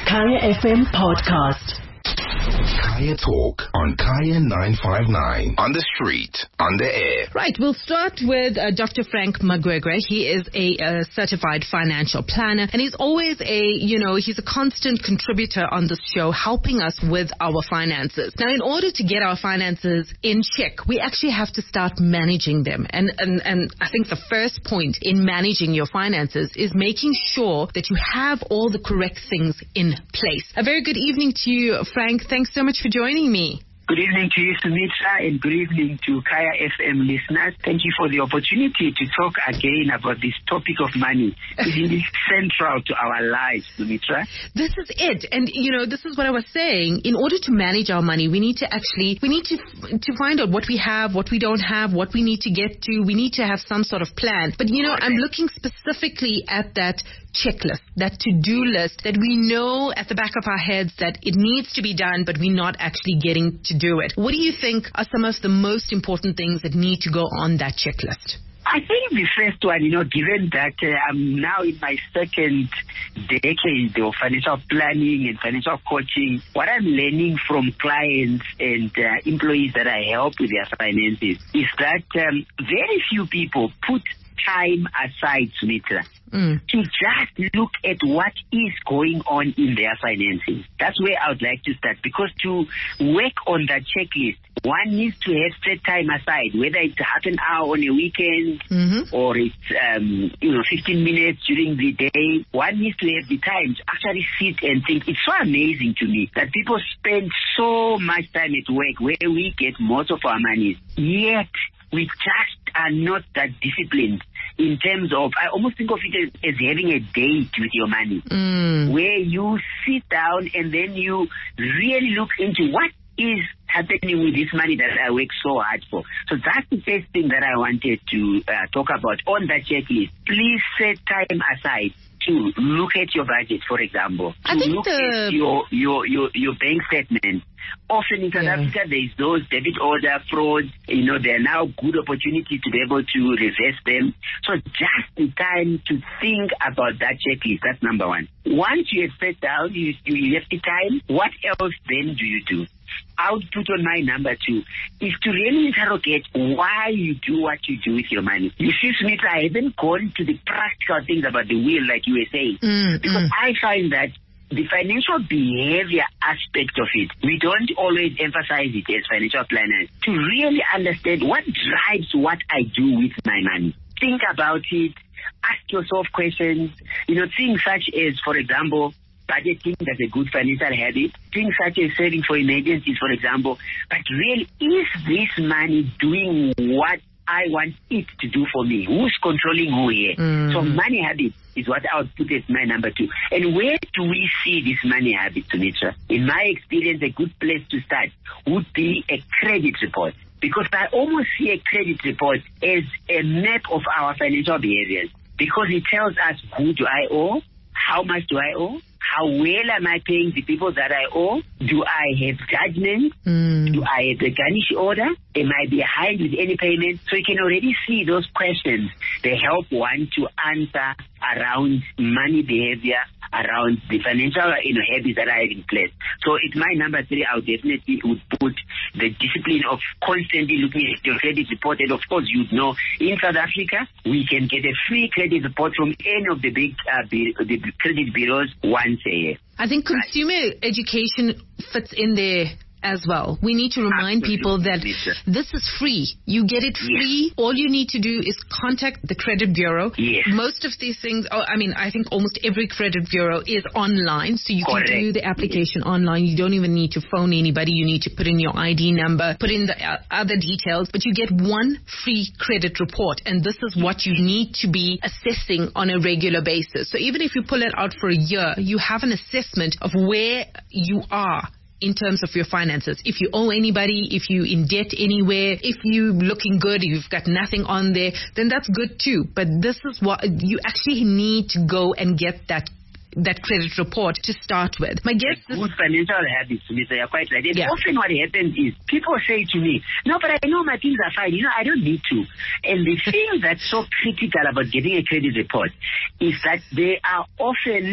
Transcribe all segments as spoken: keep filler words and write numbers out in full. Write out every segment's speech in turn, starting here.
Kaya F M podcast. Kaya Talk on Kaya nine five nine. On the street, on the air. Right, we'll start with uh, Doctor Frank Magwegwe. He is a, a certified financial planner, and he's always a, you know, he's a constant contributor on this show, helping us with our finances. Now, in order to get our finances in check, we actually have to start managing them. And, and, and I think the first point in managing your finances is making sure that you have all the correct things in place. A very good evening to you, Frank. Thanks so much for joining me. Good evening to you, Sumitra, and good evening to Kaya F M listeners. Thank you for the opportunity to talk again about this topic of money. It is central to our lives, Sumitra. This is it. And, you know, this is what I was saying. In order to manage our money, we need to actually, we need to to find out what we have, what we don't have, what we need to get to. We need to have some sort of plan. But, you know, okay. I'm looking specifically at that checklist, that to-do list that we know at the back of our heads that it needs to be done, but we're not actually getting to do it. What do you think are some of the most important things that need to go on that checklist? I think the first one, you know, given that uh, I'm now in my second decade of financial planning and financial coaching, what I'm learning from clients and uh, employees that I help with their finances is that um, very few people put time aside, Sumitra, mm. to just look at what is going on in their finances. That's where I would like to start, because to work on that checklist, one needs to have set time aside, whether it's half an hour on a weekend mm-hmm. or it's um, you know fifteen minutes during the day. One needs to have the time to actually sit and think. It's so amazing to me that people spend so much time at work where we get most of our money, yet we just are not that disciplined in terms of, I almost think of it as, as having a date with your money, mm. where you sit down and then you really look into what is happening with this money that I work so hard for. So that's the first thing that I wanted to uh, talk about on that checklist. Please set time aside to look at your budget, for example, to I think look the... at your, your, your, your bank statement. Often in South yeah. Africa, there's those debit order frauds. You know, there are now good opportunities to be able to reverse them. So just the time to think about that checklist, that's number one. Once you have sat down, you, you have the time, what else then do you do? I would put on my number two is to really interrogate why you do what you do with your money. You see, Smith, I haven't gone to the practical things about the will like you were saying, mm, because mm. I find that the financial behavior aspect of it, we don't always emphasize it as financial planners to really understand what drives what I do with my money. Think about it. Ask yourself questions. You know, things such as, for example, budgeting, that's a good financial habit. Things such as saving for emergencies, for example. But really, is this money doing what I want it to do for me? Who's controlling who here? Mm. So money habit is what I would put as my number two. And where do we see this money habit, Sunitra? In my experience, a good place to start would be a credit report. Because I almost see a credit report as a map of our financial behaviors. Because it tells us, who do I owe? How much do I owe? How well am I paying the people that I owe? Do I have judgment? Mm. Do I have a garnish order? Am I behind with any payment? So you can already see those questions. They help one to answer around money behavior, around the financial you know, habits that I have in place. So it's my number three. I would definitely would put the discipline of constantly looking at your credit report. And of course, you'd know in South Africa, we can get a free credit report from any of the big uh, bu- the credit bureaus once a year. I think consumer right. education fits in there as well. We need to remind Absolutely. people that this is free. You get it free. Yes. All you need to do is contact the credit bureau. Yes. Most of these things, oh, I mean, I think almost every credit bureau is online, so you Correct. can do the application yes. online. You don't even need to phone anybody. You need to put in your I D number, put in the uh, other details, but you get one free credit report, and this is what you need to be assessing on a regular basis. So even if you pull it out for a year, you have an assessment of where you are in terms of your finances. If you owe anybody, if you in debt anywhere, if you looking good, you've got nothing on there, then that's good too. But this is what you actually need to go and get that that credit report to start with. My guess is good financial habits, Mister You're quite right. And yeah. often what happens is people say to me, no, but I know my things are fine. You know, I don't need to. And the thing that's so critical about getting a credit report is that they are often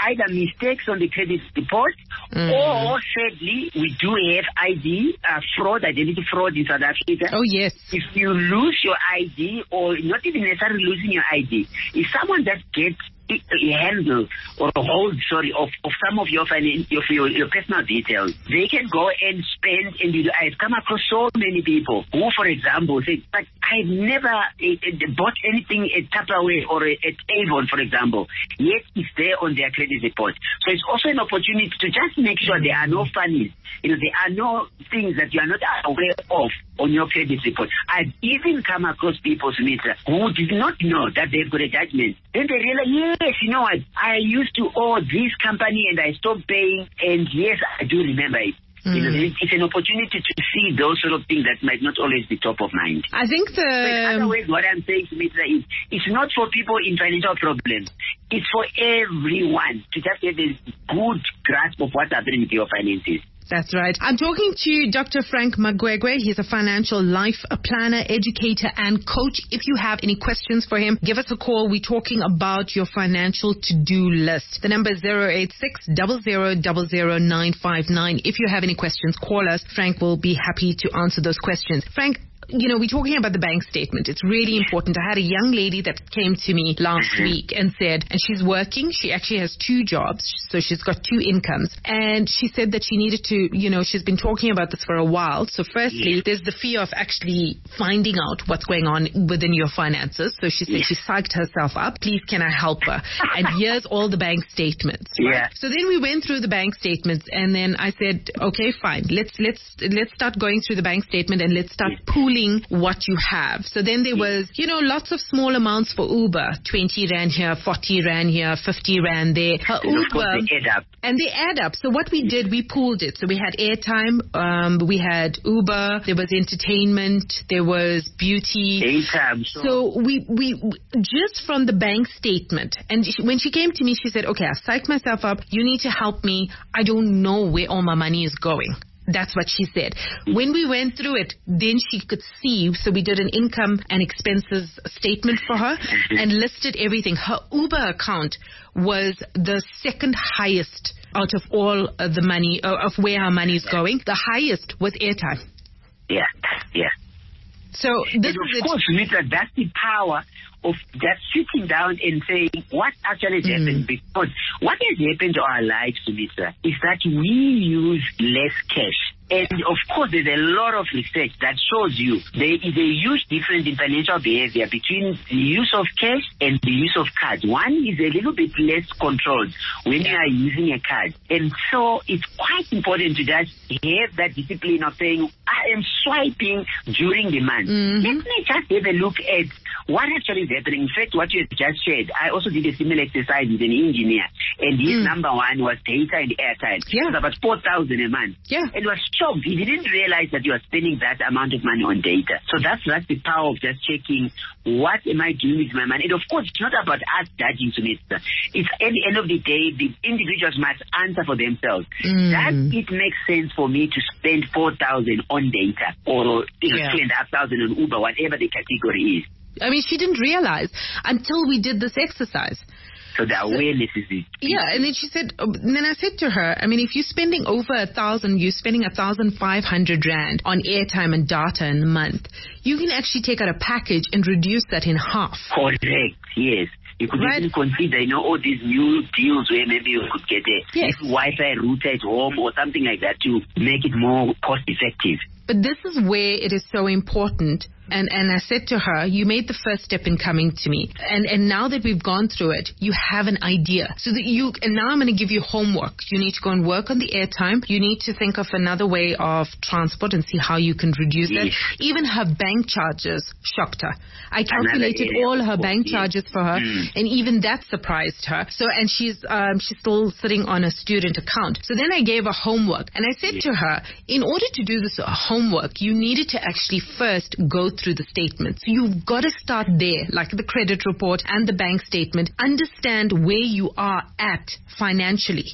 either mistakes on the credit report, mm. or sadly, we do have I D uh, fraud, identity fraud in South Africa. Oh, yes. If you lose your I D, or not even necessarily losing your I D, if someone that gets a handle or a hold, sorry, of, of some of your, finan- of your your personal details, they can go and spend. And you, I've come across so many people who, for example, say, but I've never uh, uh, bought anything at Tupperware or at Avon, for example, yet it's there on their credit report. So it's also an opportunity to just make sure there are no funnies, you know, there are no things that you are not aware of on your credit report. I've even come across people, Sumitra, who did not know that they've got a judgment. Then they realize, yes, you know what, I used to owe this company and I stopped paying, and yes, I do remember it. Mm. You know, it's an opportunity to see those sort of things that might not always be top of mind. I think the... So in other words, what I'm saying, Sumitra, is it's not for people in financial problems. It's for everyone to just get a good grasp of what's happening with your finances. That's right. I'm talking to Doctor Frank Magwegwe. He's a financial life planner, educator, and coach. If you have any questions for him, give us a call. We're talking about your financial to-do list. The number is zero eight six, zero zero zero zero nine five nine. If you have any questions, call us. Frank will be happy to answer those questions. Frank, you know, we're talking about the bank statement. It's really important. I had a young lady that came to me last week and said, and she's working. She actually has two jobs, so she's got two incomes. And she said that she needed to, you know, she's been talking about this for a while. So firstly, yeah. there's the fear of actually finding out what's going on within your finances. So she said yeah. she psyched herself up. Please, can I help her? And here's all the bank statements. Right? Yeah. So then we went through the bank statements, and then I said, okay, fine. Let's let's let's start going through the bank statement and let's start pooling what you have. So then there was, you know, lots of small amounts for Uber, twenty rand here, forty rand here, fifty rand there. Her and Uber, they add up. And they add up. So what we did, we pooled it. So we had airtime, um, we had Uber, there was entertainment, there was beauty. Airtime. So, so we, we, just from the bank statement, and she, when she came to me, she said, okay, I've psyched myself up. You need to help me. I don't know where all my money is going. That's what she said. When we went through it, then she could see, so we did an income and expenses statement for her and listed everything. Her Uber account was the second highest out of all of the money, uh, of where her money is going. The highest was airtime. Yeah, yeah. So this and is of course, Mitra, that's the power of just sitting down and saying what actually has mm. happened. Because what has happened to our lives, Mitra, is that we use less cash. And of course, there's a lot of research that shows you there is a huge difference in financial behavior between the use of cash and the use of cards. One is a little bit less controlled when you are using a card. And so it's quite important to just have that discipline of saying, I am swiping during the month. Mm-hmm. Let me just have a look at what actually is happening. In fact, what you just shared, I also did a similar exercise with an engineer, and his mm. number one was data and airtime. Yeah. It was about four thousand a month. Yeah. It was shocked. He didn't realize that you are spending that amount of money on data. So that's, that's the power of just checking what am I doing with my money. And of course, it's not about us judging, Sumitra. It's at the end of the day, the individuals must answer for themselves. Mm. Does it make sense for me to spend four thousand on data or you know, yeah. two and a half thousand on Uber, whatever the category is? I mean, she didn't realize until we did this exercise. So the awareness is it. Yeah, and then she said, and then I said to her, I mean, if you're spending over a thousand, you're spending a thousand five hundred rand on airtime and data in a month, you can actually take out a package and reduce that in half. Correct, yes. You could right. even consider, you know, all these new deals where maybe you could get a yes. Wi-Fi router at home or something like that to make it more cost effective. But this is where it is so important. And, and I said to her, you made the first step in coming to me. And, and now that we've gone through it, you have an idea. So that you, and now I'm going to give you homework. You need to go and work on the airtime. You need to think of another way of transport and see how you can reduce yes. that. Even her bank charges shocked her. I calculated all her bank yes. charges for her, mm. and even that surprised her. So, and she's, um, she's still sitting on a student account. So then I gave her homework. And I said yes. to her, in order to do this homework, you needed to actually first go through through the statement. So you've got to start there, like the credit report and the bank statement. Understand where you are at financially.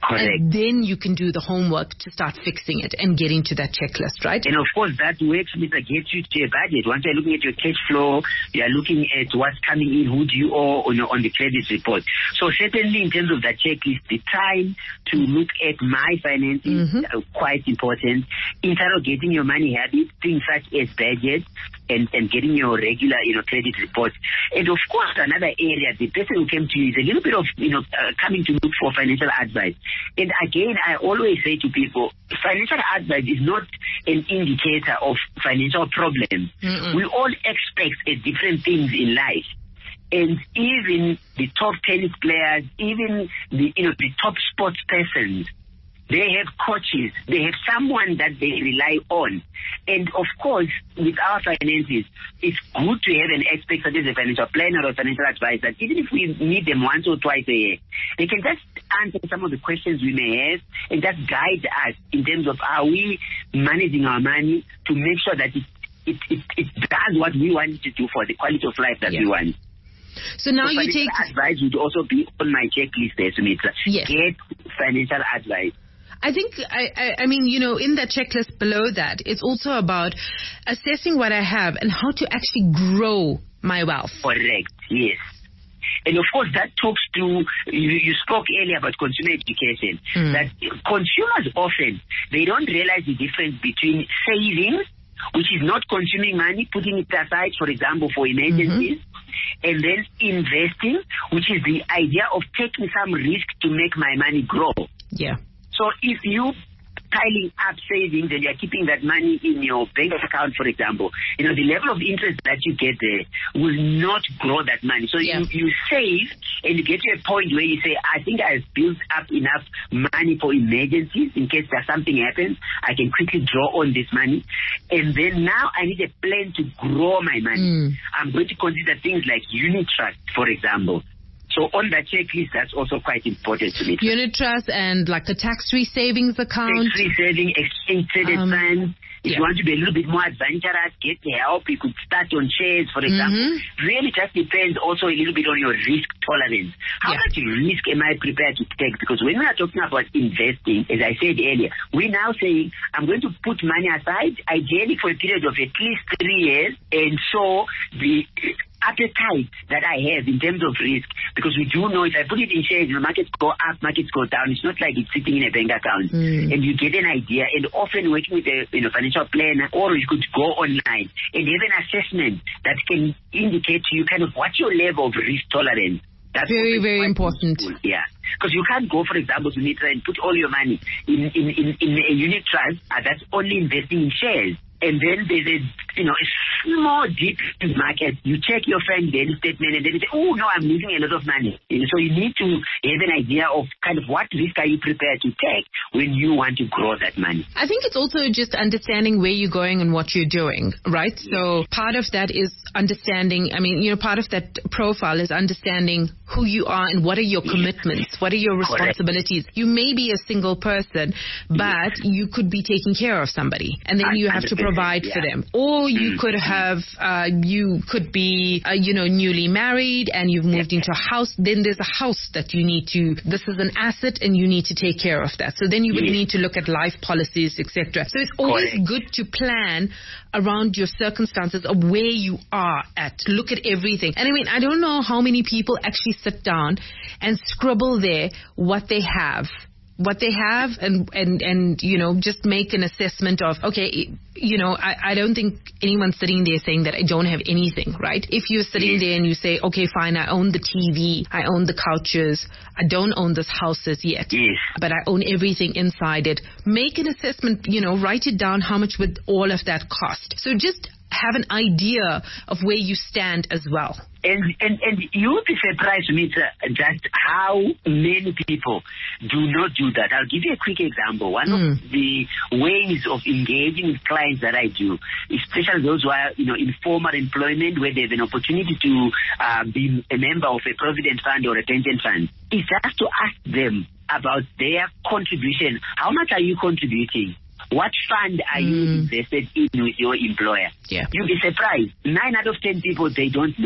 Correct. And then you can do the homework to start fixing it and getting to that checklist, right? And of course, that works with the gets you to a budget. Once you're looking at your cash flow, you're looking at what's coming in, who do you owe on, on the credit report. So certainly in terms of that checklist, the time to look at my finances mm-hmm. are quite important. Interrogating your money habits, things such as budget, and, and getting your regular, you know, credit reports. And of course, another area, the person who came to you is a little bit of, you know, uh, coming to look for financial advice. And again, I always say to people, financial advice is not an indicator of financial problems. Mm-mm. We all expect uh, different things in life. And even the top tennis players, even the, you know, the top sports persons, they have coaches. They have someone that they rely on. And of course, with our finances, it's good to have an expert such as a financial planner or financial advisor. Even if we meet them once or twice a year, they can just answer some of the questions we may have and just guide us in terms of are we managing our money to make sure that it, it, it, it does what we want it to do for the quality of life that yeah. we want. So now so you take... advice would also be on my checklist there, Sumitra. Yes. Get financial advice. I think, I, I, I mean, you know, in that checklist below that, it's also about assessing what I have and how to actually grow my wealth. Correct, yes. And of course, that talks to, you, you spoke earlier about consumer education, mm. that consumers often, they don't realize the difference between savings, which is not consuming money, putting it aside, for example, for emergencies, mm-hmm. and then investing, which is the idea of taking some risk to make my money grow. Yeah. So if you piling up savings and you're keeping that money in your bank account, for example, you know, the level of interest that you get there will not grow that money. So yeah. you, you save and you get to a point where you say, I think I've built up enough money for emergencies in case there's something happens. I can quickly draw on this money. And then now I need a plan to grow my money. Mm. I'm going to consider things like unit trust, for example. So on that checklist, that's also quite important to me. Unit trust and like the tax-free savings account. Tax-free saving, exchange traded um, funds. If yeah. you want to be a little bit more adventurous, get the help. You could start on shares, for example. Mm-hmm. Really just depends also a little bit on your risk tolerance. How yeah. much risk am I prepared to take? Because when we are talking about investing, as I said earlier, we're now saying I'm going to put money aside, ideally for a period of at least three years, and so the appetite that I have in terms of risk, because we do know if I put it in shares, the markets go up, markets go down. It's not like it's sitting in a bank account. Mm. And you get an idea, and often working with a you know, financial planner, or you could go online and have an assessment that can indicate to you kind of what's your level of risk tolerance. That's very, very important. Useful. Yeah. Because you can't go, for example, to Mitra and put all your money in, in, in, in a unit trust uh, that's only investing in shares. And then there's a, you know, a small dip in the market. You check your friend's daily statement and then you say, oh, no, I'm losing a lot of money. And so you need to have an idea of kind of what risk are you prepared to take when you want to grow that money. I think it's also just understanding where you're going and what you're doing, right? Yes. So part of that is understanding, I mean, you know, part of that profile is understanding who you are and what are your commitments, yes. what are your responsibilities. Correct. You may be a single person, but yes. you could be taking care of somebody, and then you have to provide yeah. for them. Or you could have, uh, you could be, uh, you know, newly married and you've moved yeah. into a house. Then there's a house that you need to, this is an asset and you need to take care of that. So then you would yes. need to look at life policies, et cetera. So it's always Correct. Good to plan around your circumstances of where you are at. Look at everything. And I mean, I don't know how many people actually sit down and scribble there what they have. what they have and, and, and, you know, just make an assessment of, okay, you know, I, I don't think anyone's sitting there saying that I don't have anything, right? If you're sitting there and you say, okay, fine, I own the T V, I own the couches, I don't own this house as yet, yes. but I own everything inside it. Make an assessment, you know, write it down, how much would all of that cost? So just have an idea of where you stand as well. And, and and you would be surprised, Mitra, just how many people do not do that. I'll give you a quick example. One mm. of the ways of engaging with clients that I do, especially those who are, you know, in formal employment where they have an opportunity to uh, be a member of a provident fund or a pension fund, is just to ask them about their contribution. How much are you contributing? What fund are mm. you invested in with your employer? Yeah. You'll be surprised. Nine out of ten people, they don't know.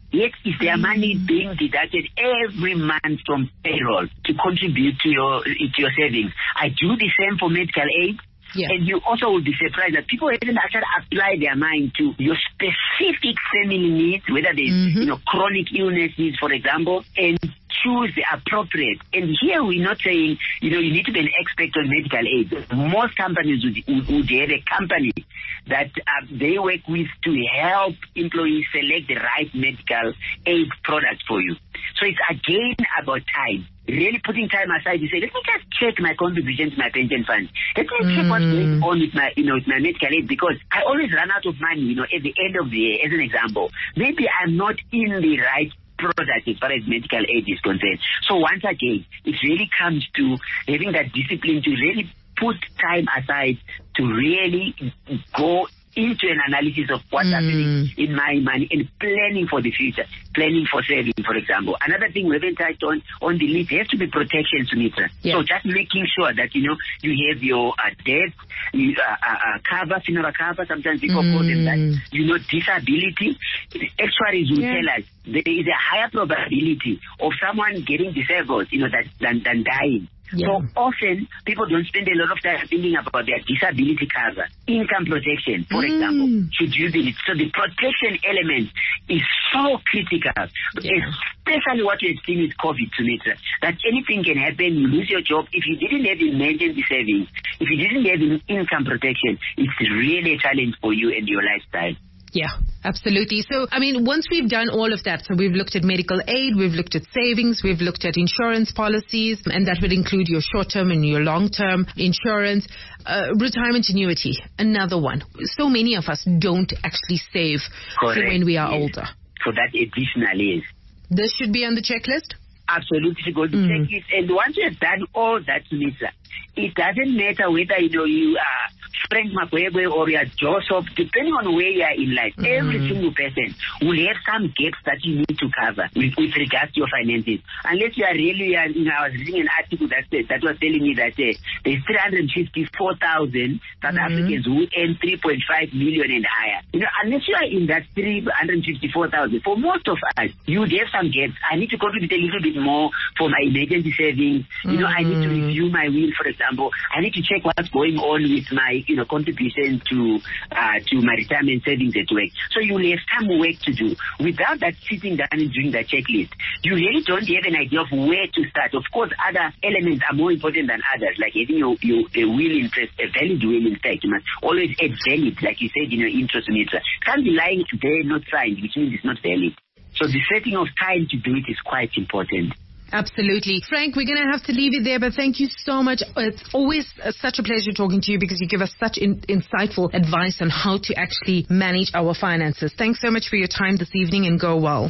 Yet is their money being deducted every month from payroll to contribute to your to your savings. I do the same for medical aid. Yeah. And you also will be surprised that people haven't actually applied their mind to your specific family needs, whether there's mm-hmm. you know chronic illness needs, for example, and choose the appropriate. And here we're not saying, you know, you need to be an expert on medical aid. Most companies would, would, would have a company that uh, they work with to help employees select the right medical aid product for you. So it's again about time. Really putting time aside, you say, let me just check my contribution to my pension fund. Let me mm. check what's going on with my, you know, with my medical aid, because I always run out of money, you know, at the end of the year, as an example. Maybe I'm not in the right product as far as medical aid is concerned. So once again, it really comes to having that discipline to really put time aside to really go into an analysis of what's mm. happening in my money and planning for the future, planning for saving, for example. Another thing we haven't touched on on the list, there has to be protection, Sumitra. Yeah. So just making sure that, you know, you have your uh, death, you, uh, uh, cover, funeral cover, sometimes people mm. call them that, you know, disability. Actuaries will yeah. tell us there is a higher probability of someone getting disabled, you know, that, than, than dying. Yeah. So often, people don't spend a lot of time thinking about their disability cover, income protection, for mm. example, should you be. So the protection element is so critical, yeah. especially what we've seen with COVID, Sunita, that anything can happen. You lose your job. If you didn't have emergency savings, if you didn't have income protection, it's really a challenge for you and your lifestyle. Yeah, absolutely. So, I mean, once we've done all of that, so we've looked at medical aid, we've looked at savings, we've looked at insurance policies, and that would include your short-term and your long-term insurance. Uh, retirement annuity, another one. So many of us don't actually save for when we are yes. older. So that additional is. This should be on the checklist? Absolutely, go to the mm. checklist. And once you have done all that, Lisa, it doesn't matter whether, you know, you are Frank Makwebe or you are Joseph, depending on where you are in life, mm. every single person will have some gaps that you need to cover with, with regards to your finances. Unless you are really, uh, you know, I was reading an article that said, that was telling me that uh, there's three hundred fifty-four thousand South mm. Africans who earn three point five million and higher. You know, unless you are in that three hundred fifty-four thousand, for most of us, you would have some gaps. I need to contribute a little bit more for my emergency savings. You know, mm. I need to review my will, for example. I need to check what's going on with my, you know, contribution to uh, to my retirement savings at work. So you will have some work to do. Without that sitting down and doing that checklist, you really don't have an idea of where to start. Of course, other elements are more important than others, like having your, your a will interest, a valid will in fact. You must always add valid, like you said in your interest meter. Can't be lying there, not signed, which means it's not valid. So the setting of time to do it is quite important. Absolutely. Frank, we're going to have to leave it there, but thank you so much. It's always uh, such a pleasure talking to you because you give us such in, insightful advice on how to actually manage our finances. Thanks so much for your time this evening and go well.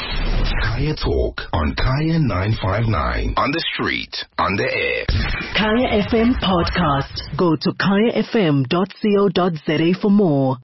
Kaya Talk on Kaya nine five nine. On the street, on the air. Kaya F M Podcast. Go to kaya f m dot co dot za for more.